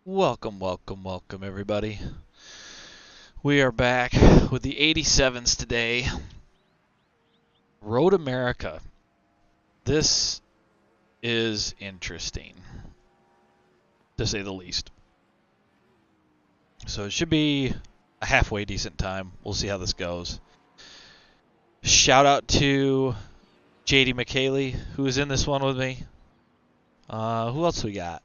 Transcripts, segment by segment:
Welcome, welcome, welcome, everybody. We are back with the 87s today. Road America. This is interesting, to say the least. So it should be a halfway decent time. We'll see how this goes. Shout out to JD McKaylee, who is in this one with me. Who else we got?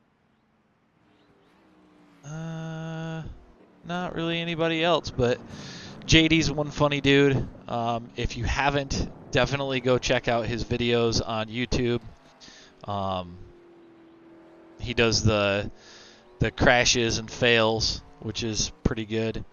Not really anybody else, but JD's one funny dude. If you haven't, definitely go check out his videos on YouTube. He does the crashes and fails, which is pretty good.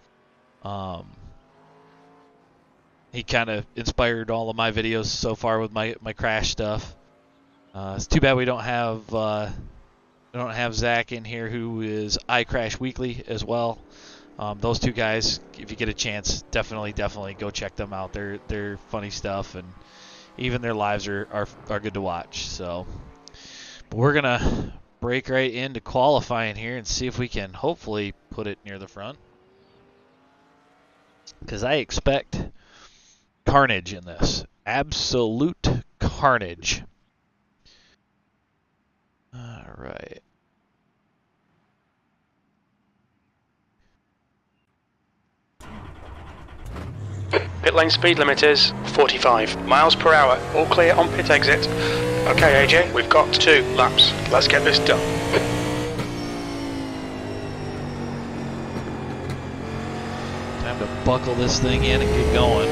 He kind of inspired all of my videos so far with my crash stuff. It's too bad we don't have Zach in here, who is iCrash Weekly as well. Those two guys, if you get a chance, definitely go check them out. They're funny stuff, and even their lives are good to watch. So, but we're gonna break right into qualifying here and see if we can hopefully put it near the front, because I expect carnage in this. Absolute carnage. All right. Pit lane speed limit is 45 miles per hour. All clear on pit exit. Okay, AJ, we've got 2 laps. Let's get this done. Time to buckle this thing in and get going.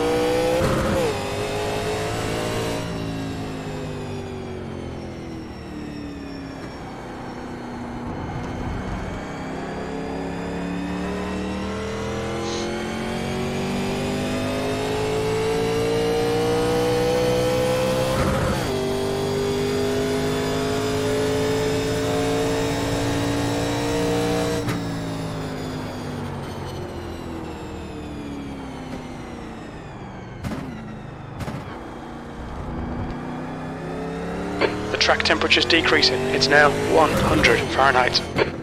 The track temperature's decreasing. It's now 100 Fahrenheit.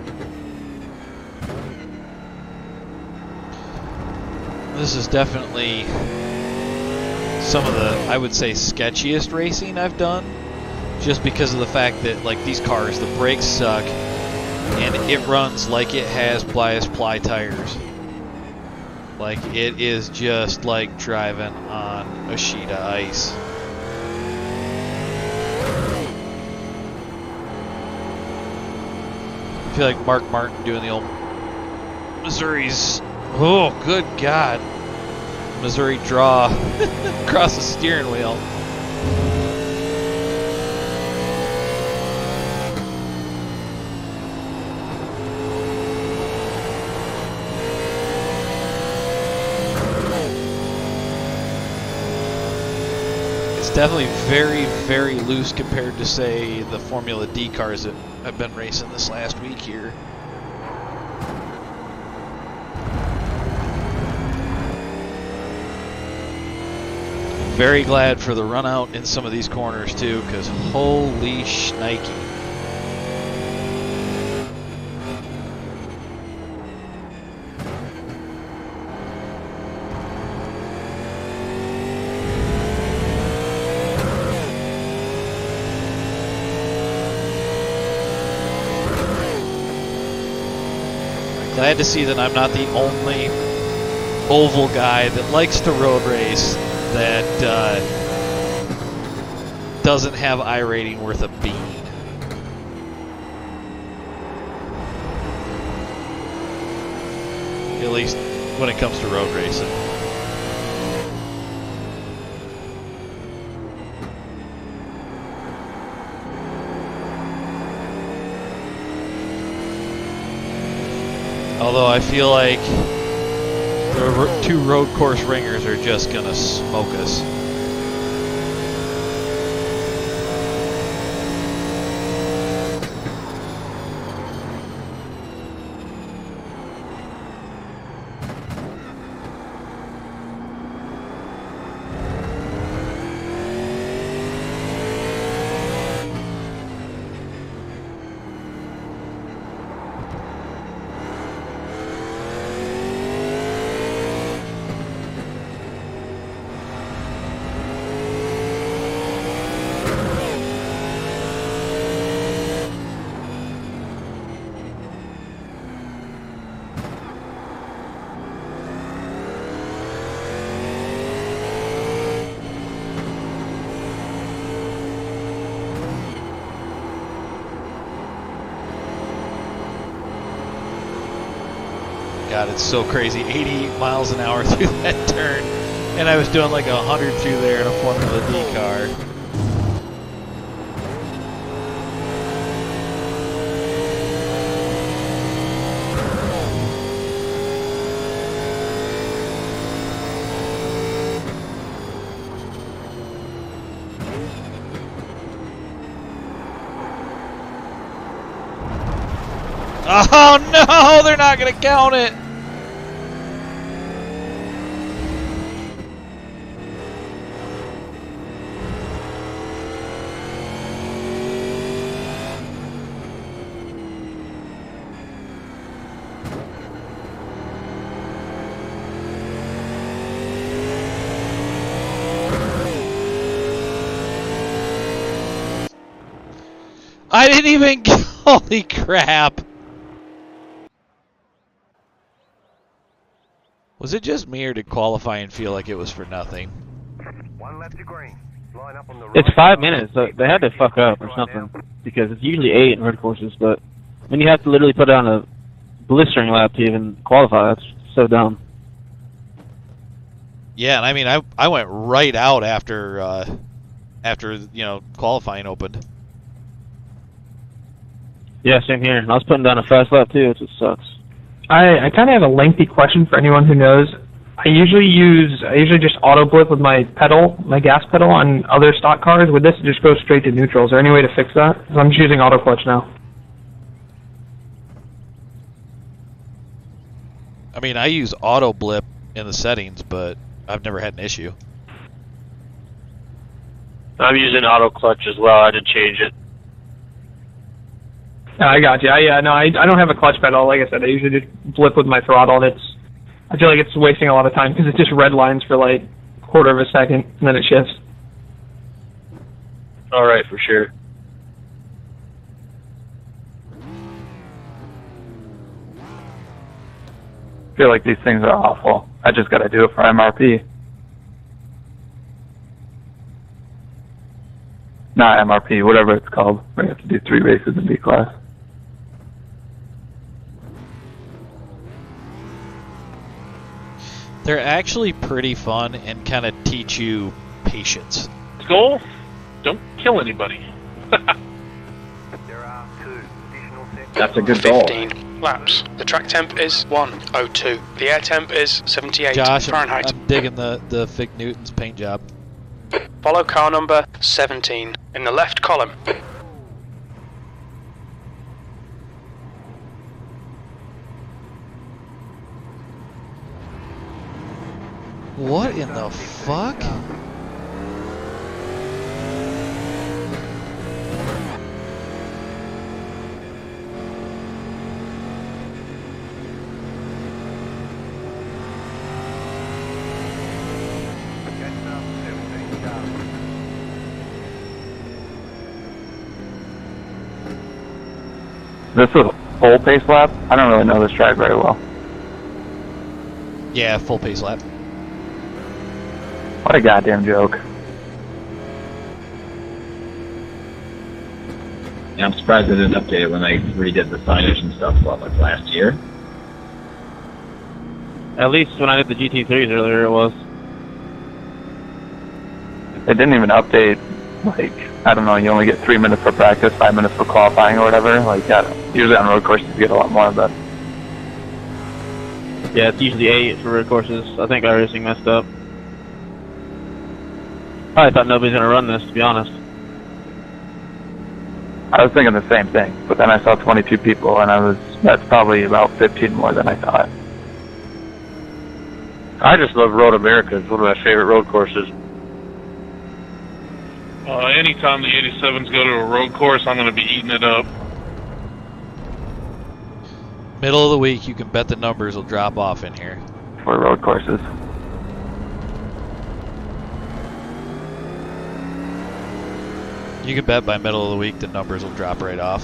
This is definitely some of the, I would say, sketchiest racing I've done, just because of the fact that, like, these cars, the brakes suck, and it runs like it has bias ply tires. Like, it is just like driving on a sheet of ice. I feel like Mark Martin doing the old Missouri's, oh, good God. Missouri draw across the steering wheel. It's definitely very, very loose compared to, say, the Formula D cars that have been racing this last week here. Very glad for the run out in some of these corners too, because holy shnikey. Glad to see that I'm not the only oval guy that likes to road race that doesn't have iRating worth a bean. At least when it comes to road racing. Although I feel like the 2 road course ringers are just gonna smoke us. God, it's so crazy. 80 miles an hour through that turn. And I was doing like 100 through there in a Formula D car. Oh no, they're not going to count it. I didn't even, holy crap. Was it just me, or did qualifying feel like it was for nothing? One left to green. Line up on the It's 5 minutes, so they had to fuck up or something, because it's usually 8 in road courses, but when you have to literally put on a blistering lap to even qualify, that's so dumb. Yeah, and I mean, I went right out after you know, qualifying opened. Yeah, same here. And I was putting down a fast lap too, which sucks. I kind of have a lengthy question for anyone who knows. I usually just auto blip with my pedal, my gas pedal on other stock cars. Would this just go straight to neutral? Is there any way to fix that? 'Cause I'm just using auto clutch now. I mean, I use auto blip in the settings, but I've never had an issue. I'm using auto clutch as well. I didn't change it. I got you. I don't have a clutch pedal. Like I said, I usually just blip with my throttle, and I feel like it's wasting a lot of time because it just red lines for like a quarter of a second, and then it shifts. All right, for sure. I feel like these things are awful. I just got to do it for MRP. Not MRP, whatever it's called. We have to do 3 races in B class. They're actually pretty fun and kind of teach you patience. Goal? Don't kill anybody. There are 2 additional sets. That's a good goal. 15 laps. The track temp is 102. The air temp is 78 Josh, Fahrenheit. I'm digging the Fig Newton's paint job. Follow car number 17 in the left column. What in the fuck? This is a full pace lap? I don't really know this track very well. Yeah, full pace lap. What a goddamn joke. Yeah, I'm surprised they didn't update it when they redid the signage and stuff like last year. At least when I did the GT3s earlier, it was. They didn't even update, like, I don't know, you only get 3 minutes for practice, 5 minutes for qualifying or whatever. Like, usually on road courses you get a lot more of that. Yeah, it's usually 8 for road courses. I think iRacing messed up. I thought nobody's gonna run this, to be honest. I was thinking the same thing, but then I saw 22 people, and that's probably about 15 more than I thought. I just love Road America. It's one of my favorite road courses. Anytime the 87s go to a road course, I'm going to be eating it up. Middle of the week, you can bet the numbers will drop off in here. For road courses. You can bet by middle of the week the numbers will drop right off.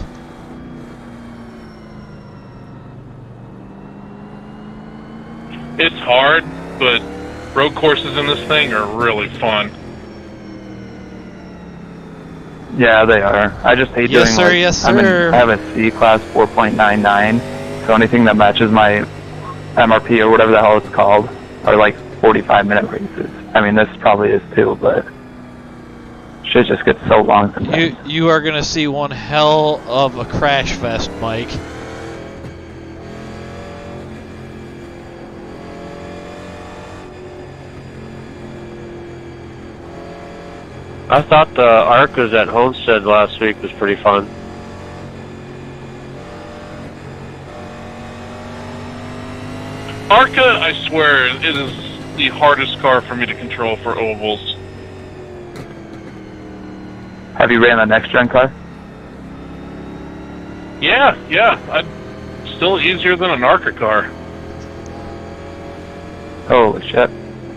It's hard, but road courses in this thing are really fun. Yeah, they are. I just hate doing Yes, sir, yes, I sir. have a C class 4.99, so anything that matches my MRP or whatever the hell it's called are like 45-minute races. I mean, this probably is too, but shit just gets so long sometimes. You are gonna see one hell of a crash fest, Mike. I thought the Arcas at Homestead last week was pretty fun. Arca, I swear, it is the hardest car for me to control for ovals. Have you ran a next-gen car? Yeah. Still easier than an Arca car. Holy shit.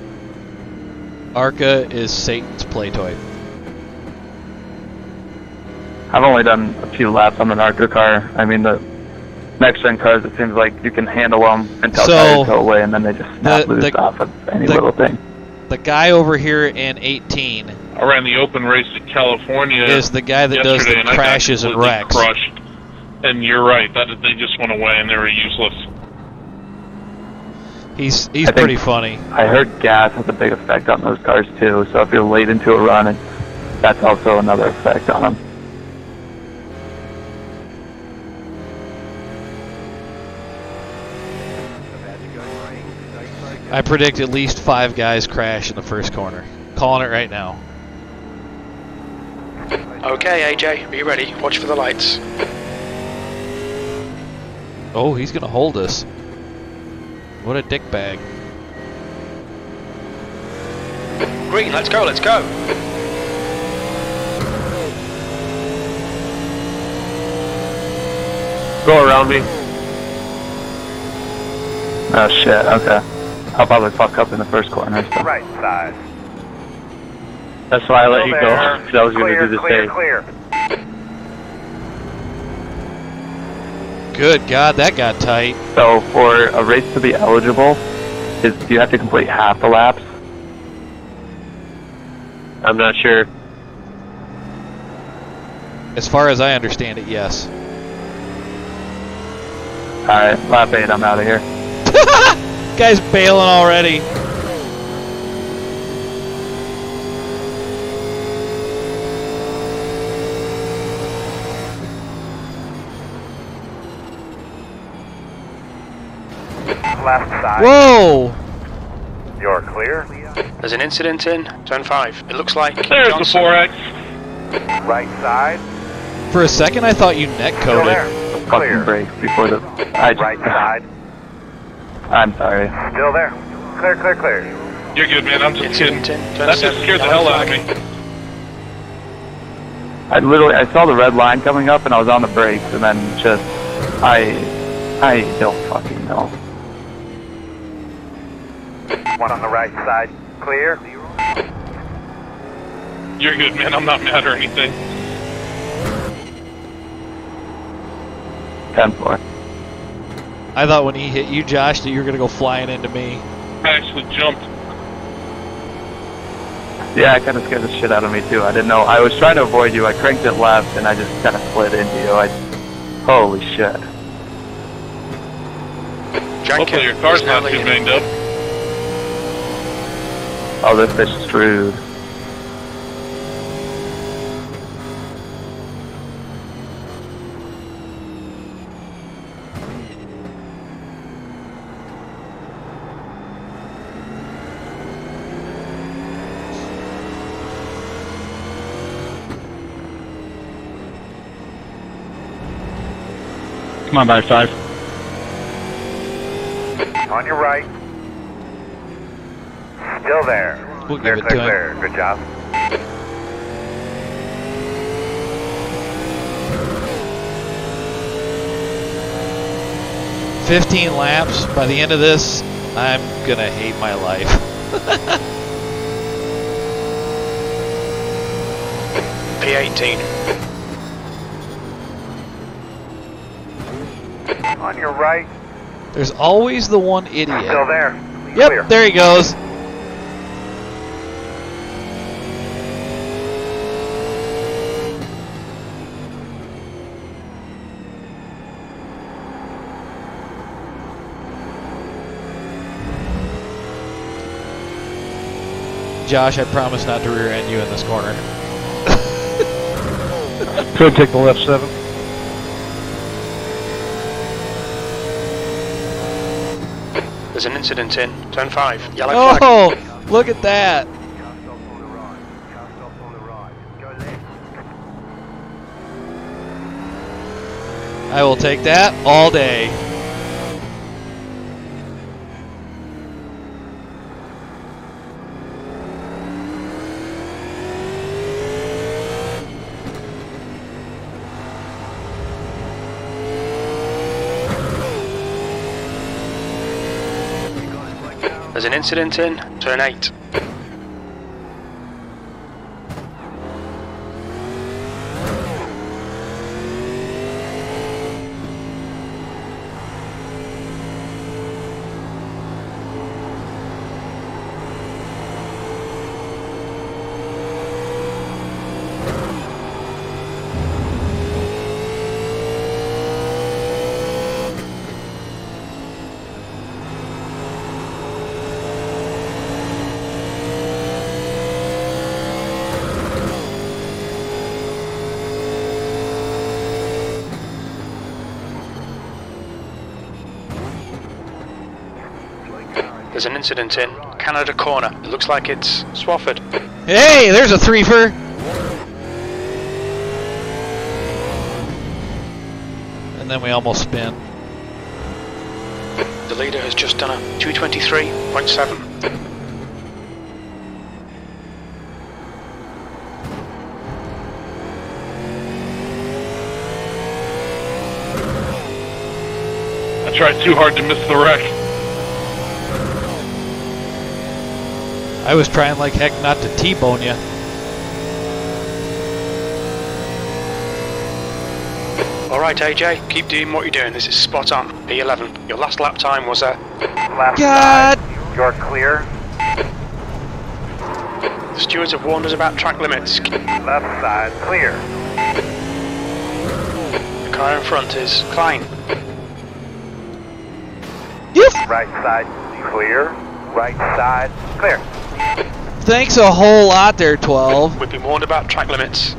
Arca is Satan's play toy. I've only done a few laps on an Arca car. I mean, the next-gen cars, it seems like you can handle them until tires go away, and then they just snap loose off of any little thing. The guy over here in 18 I ran the open race in California is the guy that does the yesterday, crashes and I got wrecks. crushed. And you're right, that they just went away and they were useless. He's I think- pretty funny. I heard gas has a big effect on those cars, too, so if you're late into a run, that's also another effect on them. I predict at least 5 guys crash in the first corner. Calling it right now. Okay, AJ, be ready. Watch for the lights. Oh, he's gonna hold us. What a dick bag. Green, let's go, let's go. Go around me. Oh, shit, okay. I'll probably fuck up in the first corner. So. Right side. That's why I let you Still go, there. because I was going to do the Clear, same. clear. Good God, that got tight. So for a race to be eligible, do you have to complete half the laps? I'm not sure. As far as I understand it, yes. Alright, lap 8, I'm out of here. Guy's bailing already. Left side. Whoa! You're clear. There's an incident in turn 5. It looks like There's Johnson. the 4X. Right side. For a second, I thought you net Still coded. there. Fucking Clear. break before the... Right side. I'm sorry. Still there. Clear, clear, clear. You're good, man. I'm just kidding. Incident in turn That 7. just scared the Yellow hell out of flag. me. I saw the red line coming up and I was on the brakes and then just... I don't fucking know. One on the right side. Clear. You're good, man. I'm not mad or anything. 10-4. I thought when he hit you, Josh, that you were going to go flying into me. I actually jumped. Yeah, it kind of scared the shit out of me too. I didn't know. I was trying to avoid you. I cranked it left and I just kind of slid into you. Holy shit. Hopefully your car's not too banged up. Oh, this bitch is screwed. Come on, by 5. On your right. Still there. We'll Clear, give it clear, to him. clear. Good job. "15 laps. By the end of this, I'm gonna hate my life." P18. On your right. There's always the one idiot. Still there. Yep, Clear. there he goes. Josh, I promise not to rear end you in this corner. Could take the left 7. There's an incident in turn 5. Yellow flag. Oh, look at that. I will take that all day. There's an incident in turn 8. There's an incident in Canada corner. It looks like it's Swafford. Hey, there's a threefer. And then we almost spin. The leader has just done a 223.7. I tried too hard to miss the wreck. I was trying like heck not to T-bone you. Alright AJ, keep doing what you're doing. This is spot on. P11. Your last lap time was a... Left God! side, you're clear. The stewards have warned us about track limits. Left side, clear. The car in front is Klein. Right side, clear. Right side, clear. Thanks a whole lot there, 12. We've been warned about track limits.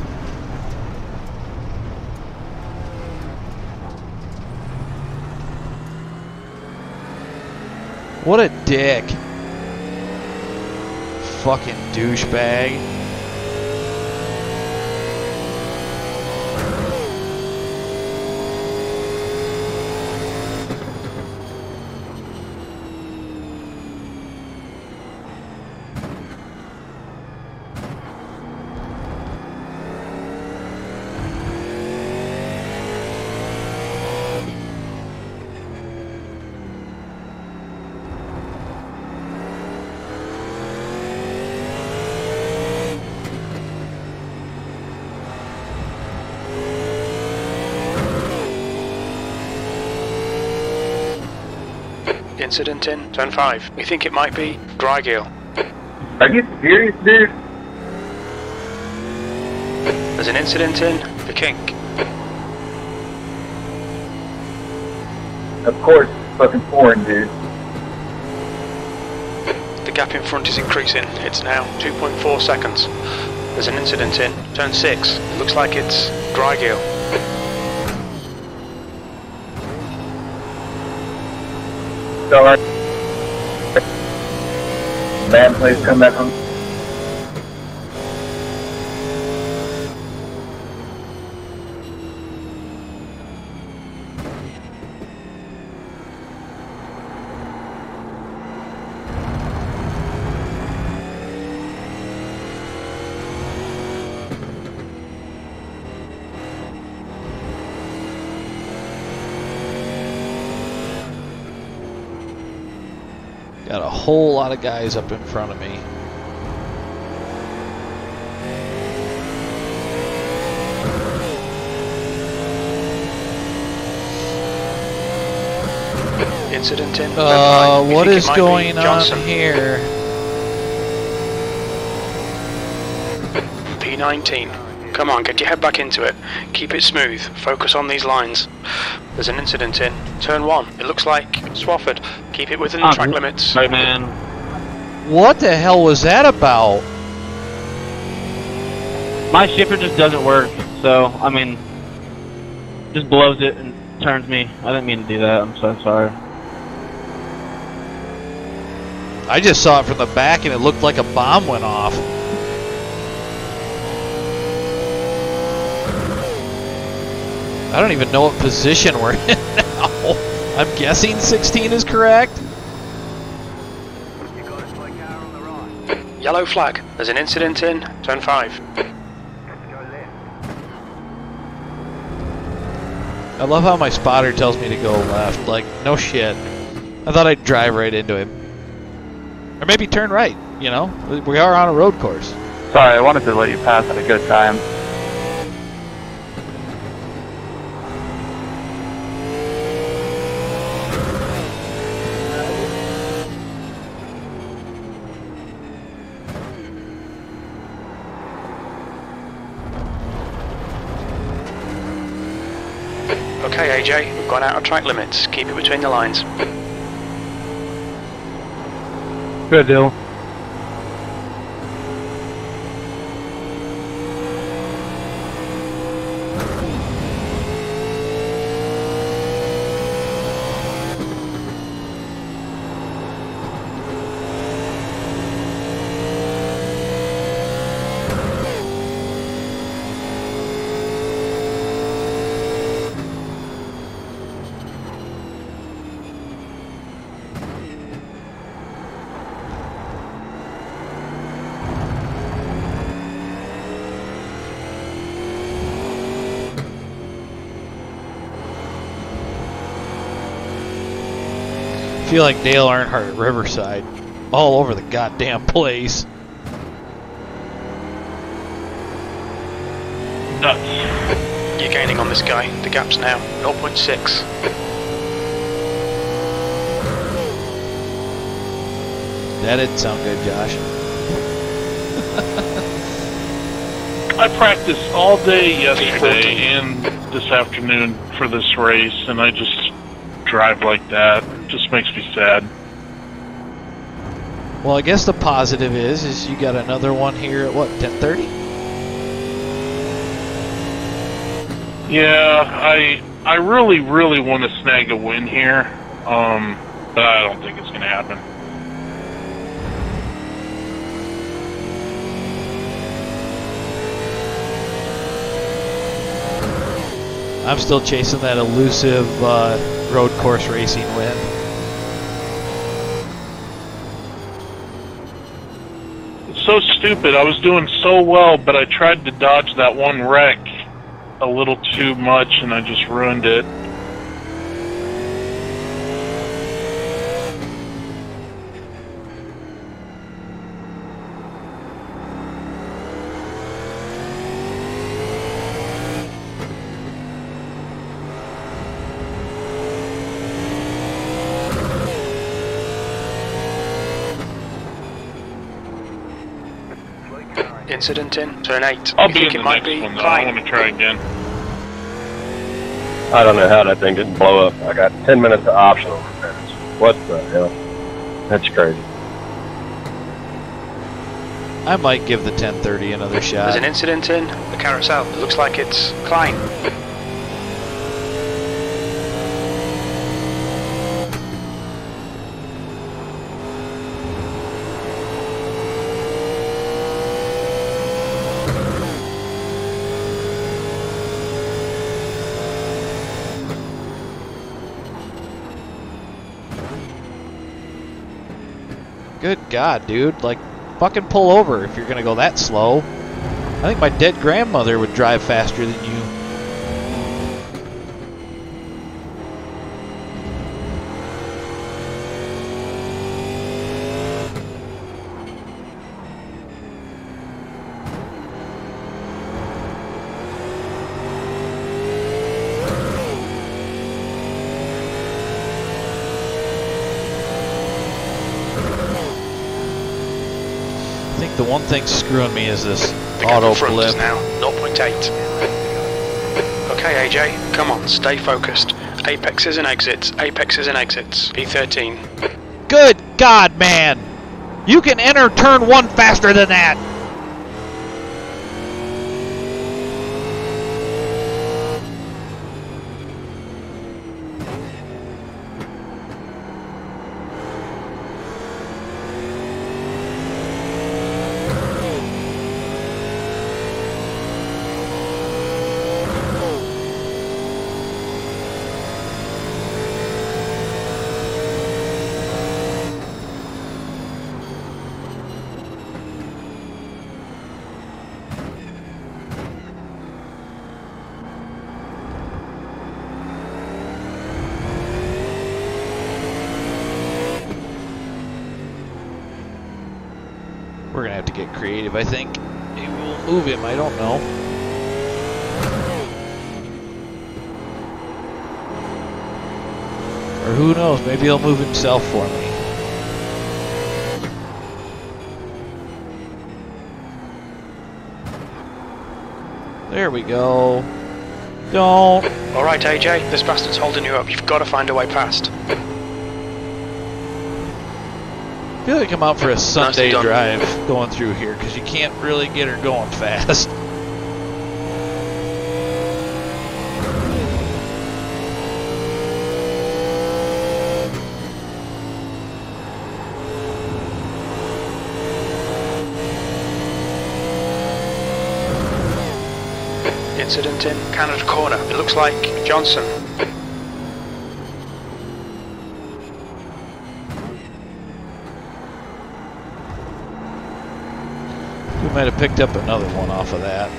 What a dick. Fucking douchebag. Incident in turn 5. We think it might be Drygale. Are you serious, dude? There's an incident in the Kink. Of course, fucking foreign, dude. The gap in front is increasing. It's now 2.4 seconds. There's an incident in turn 6. It looks like it's Drygale. Sorry. Man, please come back home. Got a whole lot of guys up in front of me. Incident in. What is going on here? P19. Come on, get your head back into it. Keep it smooth. Focus on these lines. There's an incident in turn 1. It looks like Swafford. Keep it within the track limits. Right, man. What the hell was that about? My shifter just doesn't work, so, I mean, just blows it and turns me. I didn't mean to do that, I'm so sorry. I just saw it from the back and it looked like a bomb went off. I don't even know what position we're in now. I'm guessing 16 is correct. Yellow flag. There's an incident in turn 5. I love how my spotter tells me to go left. Like, no shit. I thought I'd drive right into him. Or maybe turn right, you know? We are on a road course. Sorry, I wanted to let you pass at a good time. Okay, AJ, we've gone out of track limits. Keep it between the lines. Good deal. I feel like Dale Earnhardt at Riverside. All over the goddamn place. Nuts. You're gaining on this guy. The gap's now 0.6. That didn't sound good, Josh. I practiced all day yesterday and this afternoon for this race, and I just drive like that. It just makes me sad. Well, I guess the positive is you got another one here at what, 10:30? Yeah, I really want to snag a win here, but I don't think it's going to happen. I'm still chasing that elusive road course racing win. It's so stupid. I was doing so well, but I tried to dodge that one wreck a little too much, and I just ruined it. Incident in turn 8. I'll be in the next one, though. I want to try again. I don't know how that thing didn't blow up. I got 10 minutes of optional repairs. What the hell? That's crazy. I might give the 10:30 another shot. There's an incident in the carousel. It looks like it's Klein. Good God, dude. Like, fucking pull over if you're gonna go that slow. I think my dead grandmother would drive faster than you. I think the one thing screwing me is this auto blip. Now 0.8. Okay, AJ, come on, stay focused. Apexes and exits, apexes and exits. P13. Good God, man! You can enter turn 1 faster than that. We're gonna have to get creative, I think. Maybe we'll move him, I don't know. Or who knows, maybe he'll move himself for me. There we go. Don't. Alright, AJ, this bastard's holding you up. You've got to find a way past. I feel like I'm out for a Sunday drive going through here because you can't really get her going fast. Incident in Canada Corner. It looks like Johnson. We might have picked up another one off of that.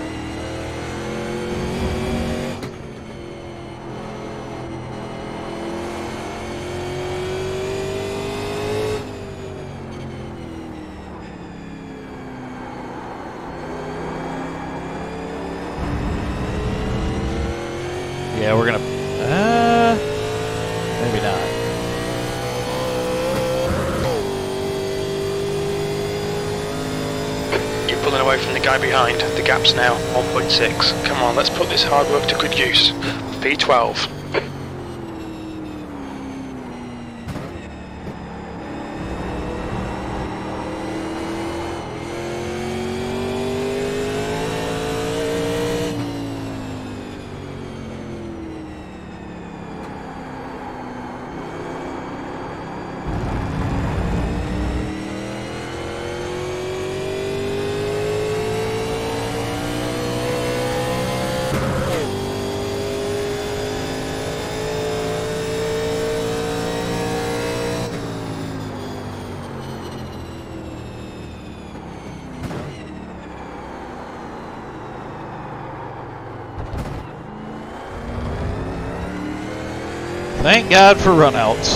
Yeah, we're gonna, maybe not. You're pulling away from the guy behind. The gap's now 1.6. Come on, let's put this hard work to good use. P12. Thank God for runouts.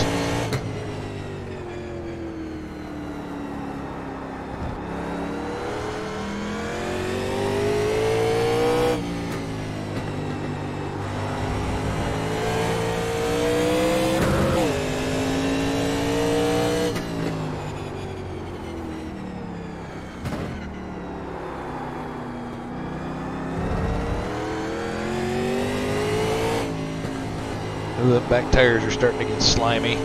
Ooh, the back tires are starting to get slimy.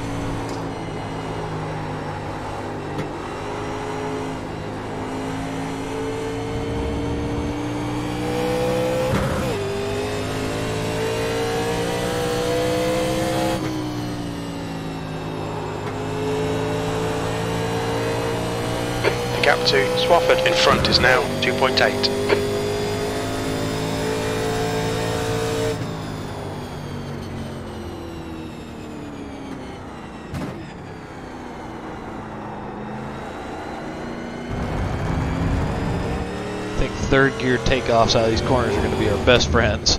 The gap to Swafford in front is now 2.8. Third gear takeoffs out of these corners are going to be our best friends.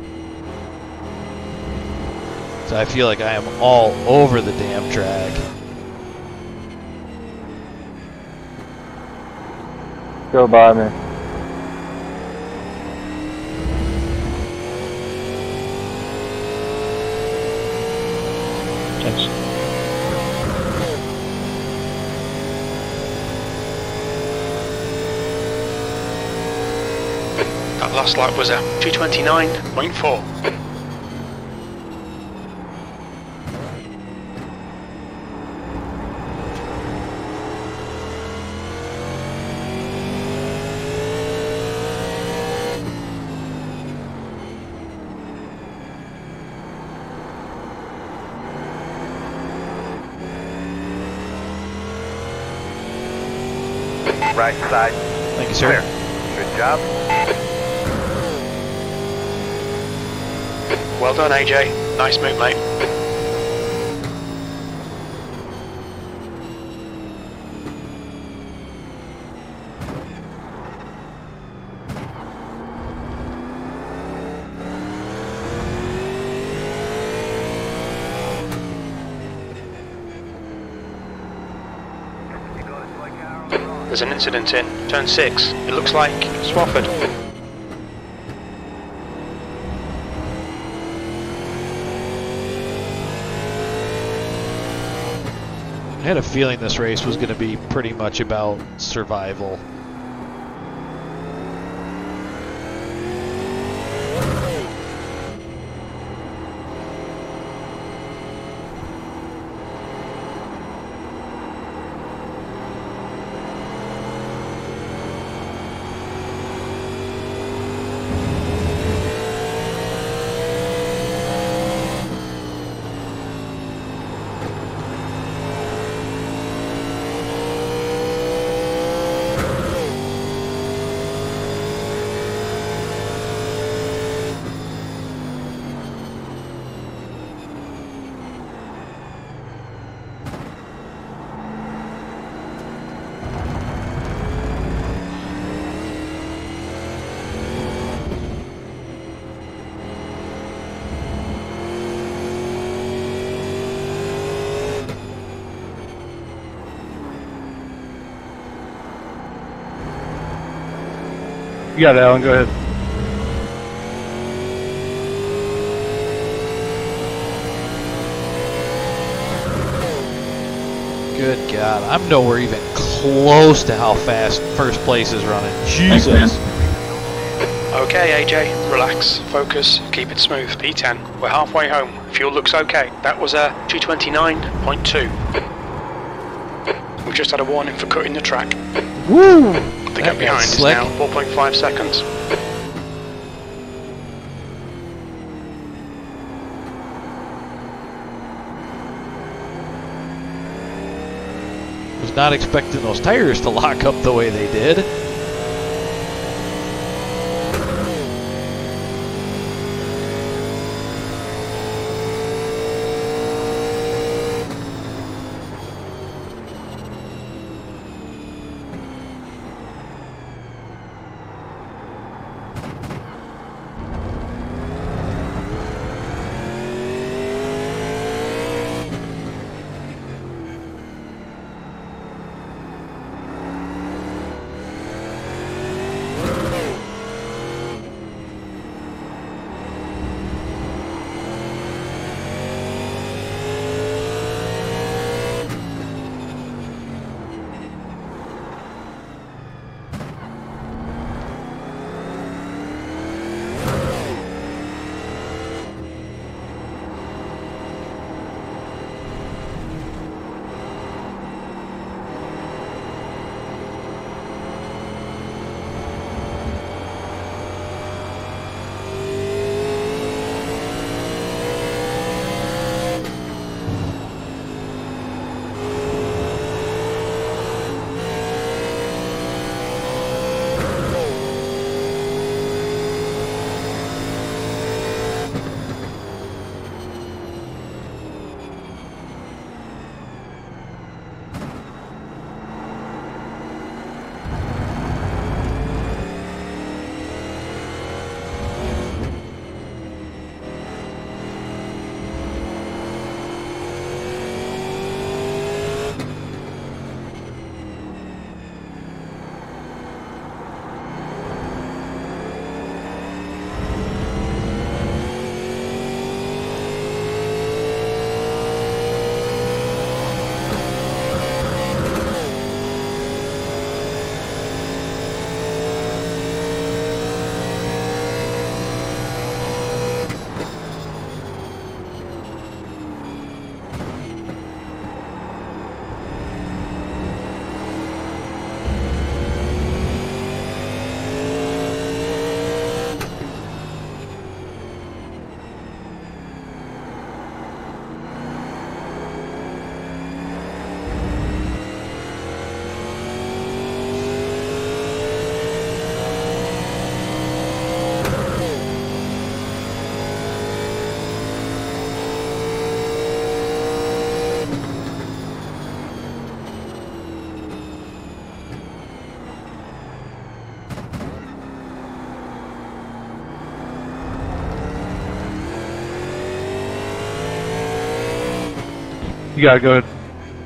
So I feel like I am all over the damn track. Go by me. Thanks. That last lap was a 229.4. Right side. Thank you, sir. Clear. Good job. Well done, AJ. Nice move, mate. There's an incident in turn 6. It looks like Swafford. I had a feeling this race was going to be pretty much about survival. You got it, Alan. Go ahead. Good God, I'm nowhere even close to how fast first place is running. Jesus. Okay, AJ, relax, focus, keep it smooth. P10, we're halfway home. Fuel looks okay. That was a 229.2. We've just had a warning for cutting the track. Woo! The gap behind is now 4.5 seconds. Was not expecting those tires to lock up the way they did. You gotta go ahead.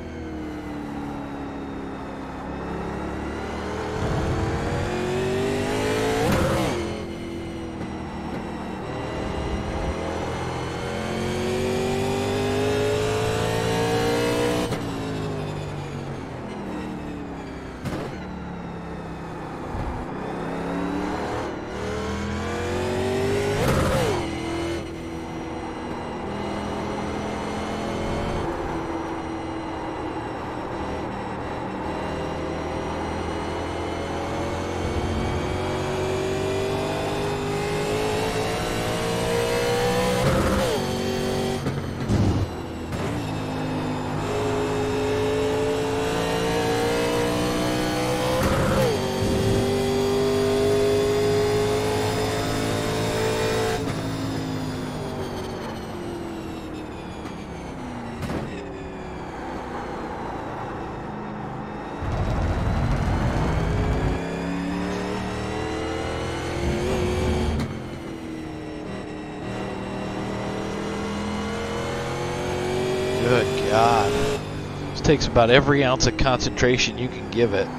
Good God. This takes about every ounce of concentration you can give it.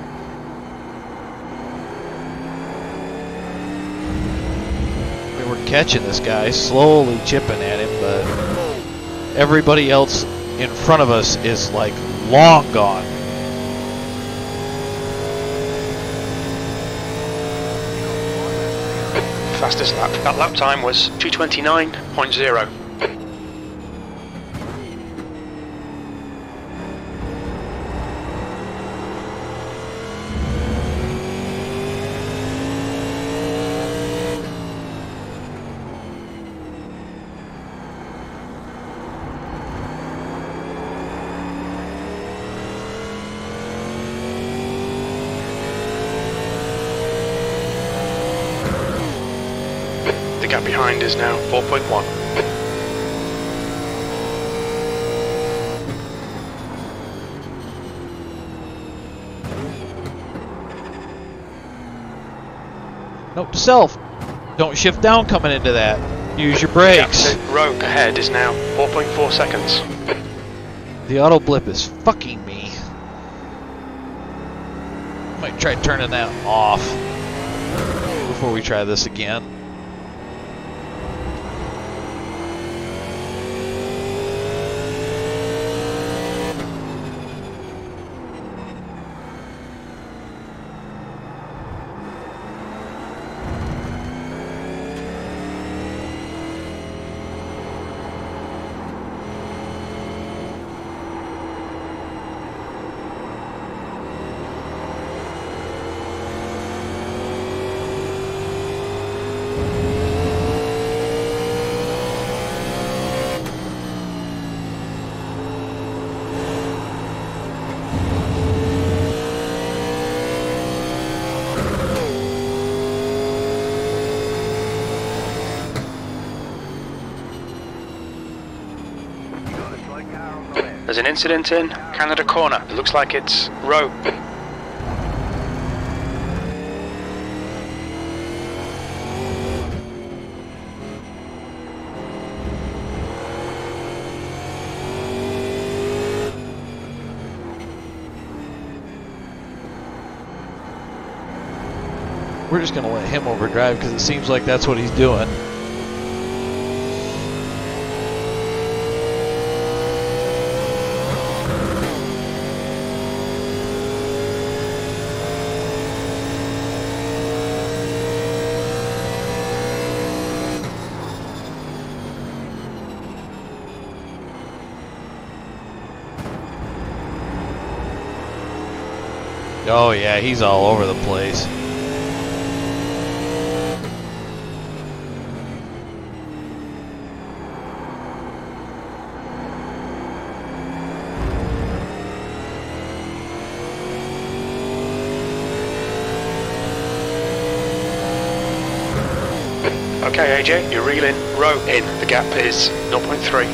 I mean, we're catching this guy, slowly chipping at him, but everybody else in front of us is like long gone. Fastest lap. That lap time was 2:29.0. The gap behind is now 4.1. Note to self, don't shift down coming into that. Use your brakes. Rogue ahead is now 4.4 seconds. The auto blip is fucking me. Might try turning that off before we try this again. There's an incident in Canada Corner. It looks like it's Rogue. We're just going to let him overdrive because it seems like that's what he's doing. Oh yeah, he's all over the place. Okay, AJ, you're reeling Rogue in. The gap is 0.3.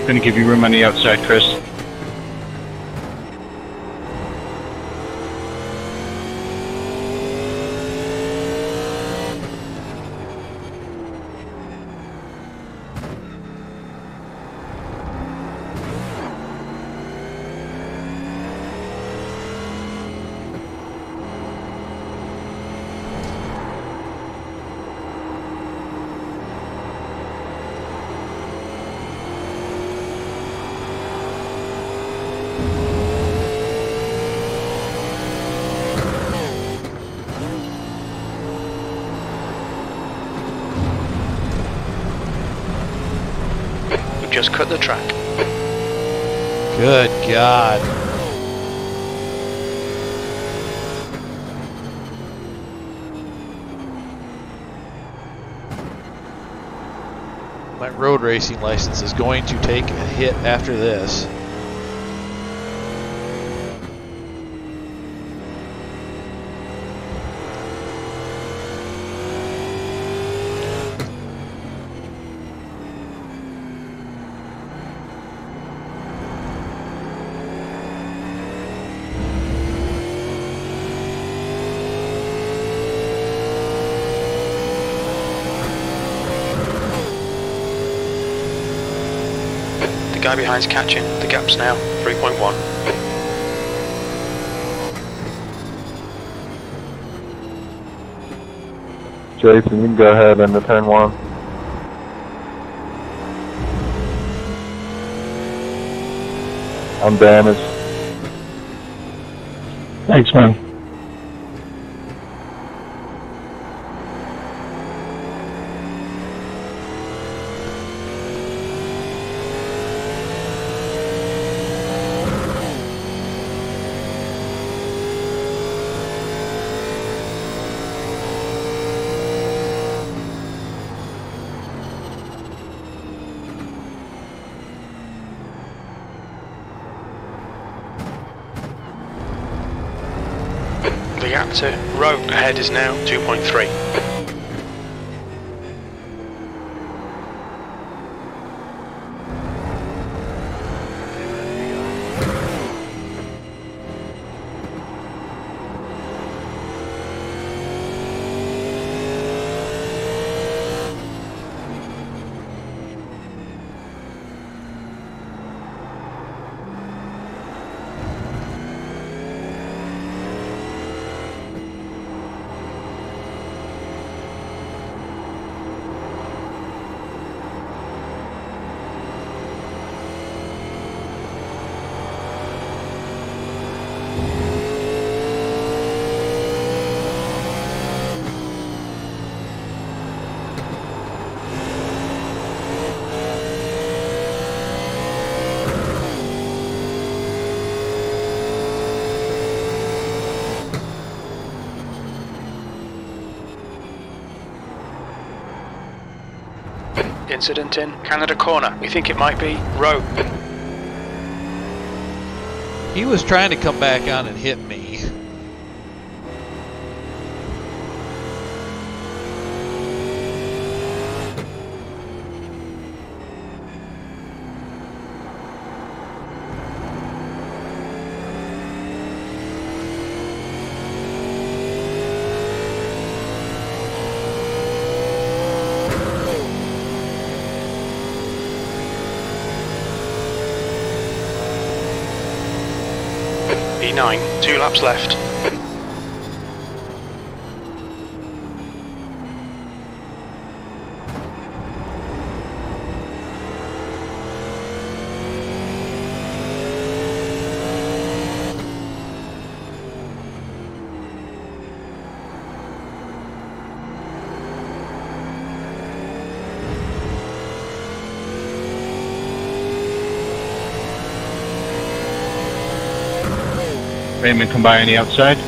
Gonna give you room on the outside, Chris. Just cut the track. Good God. My road racing license is going to take a hit after this. The guy behind's catching. The gap's now 3.1. Jason, you can go ahead into turn 1. I'm damaged. Thanks, man. The gap to road ahead is now 2.3. Incident in Canada Corner. We think it might be road. He was trying to come back on and hit me. E9, 2 laps left. Raymond, come by on the outside.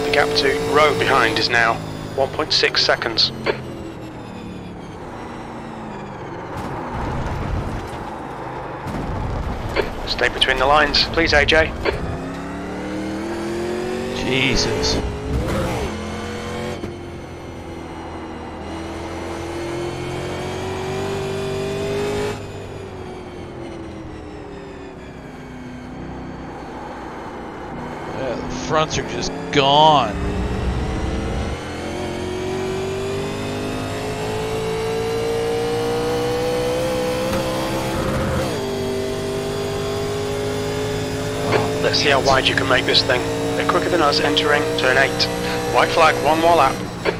The gap to row behind is now 1.6 seconds. Stay between the lines, please, AJ. Jesus. Yeah, the fronts are just gone. Let's see how wide you can make this thing. They're quicker than us entering turn 8. White flag, one more lap.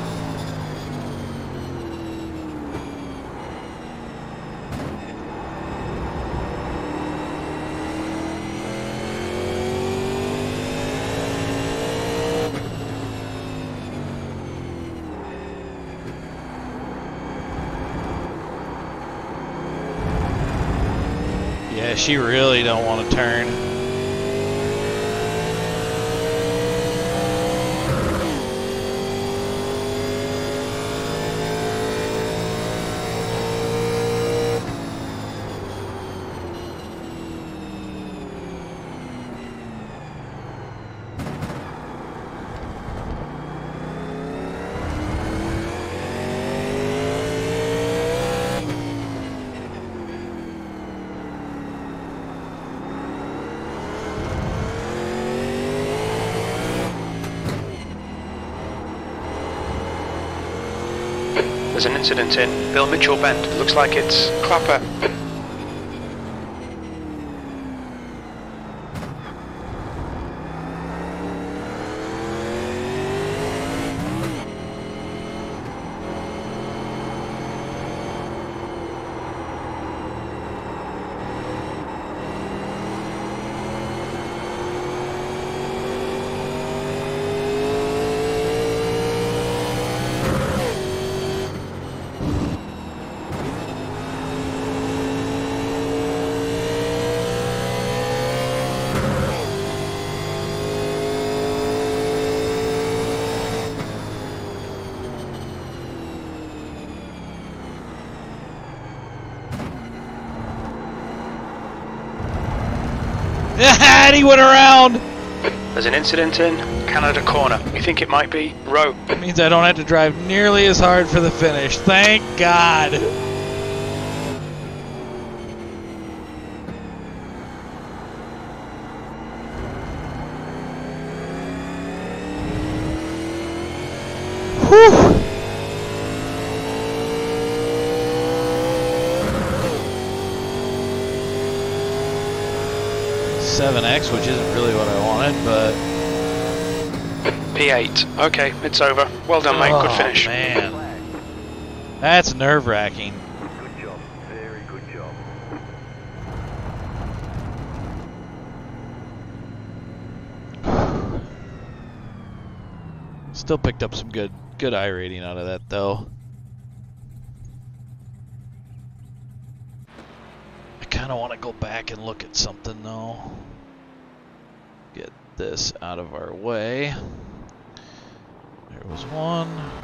Yeah, she really don't want to turn. There's an incident in Bill Mitchell Bend. Looks like it's Clapper. And he went around! There's an incident in Canada Corner. We think it might be Rowe. That means I don't have to drive nearly as hard for the finish. Thank God! Whew! 7X, which isn't really what I wanted, but... P8. Okay, it's over. Well done, mate. Good finish. Man. That's nerve-wracking. Good job. Very good job. Still picked up some good I rating out of that, though. I kind of want to go back and look at something, though. Get this out of our way. There was one.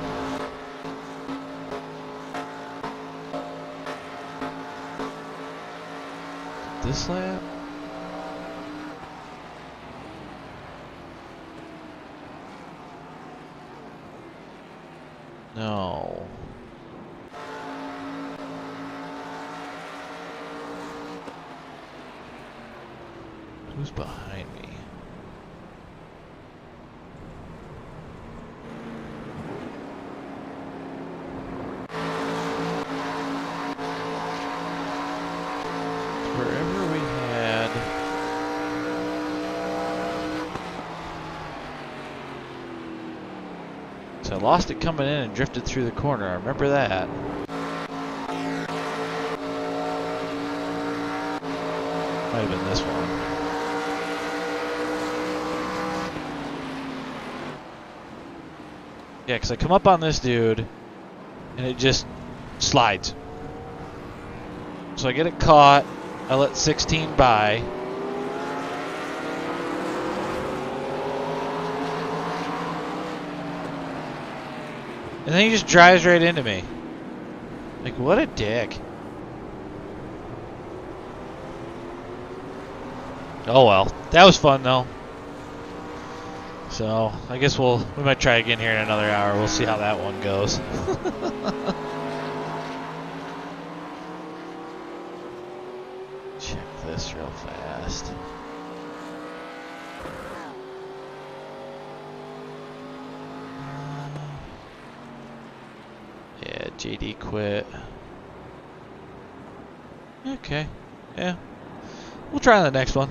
This lap? No. Who's behind me? Wherever we had... So I lost it coming in and drifted through the corner. I remember that. Might have been this one. Yeah, because I come up on this dude, and it just slides. So I get it caught, I let 16 by. And then he just drives right into me. Like, what a dick. Oh well. That was fun though. So, I guess we might try again here in another hour. We'll see how that one goes. Check this real fast. Yeah, JD quit. Okay. Yeah. We'll try the next one.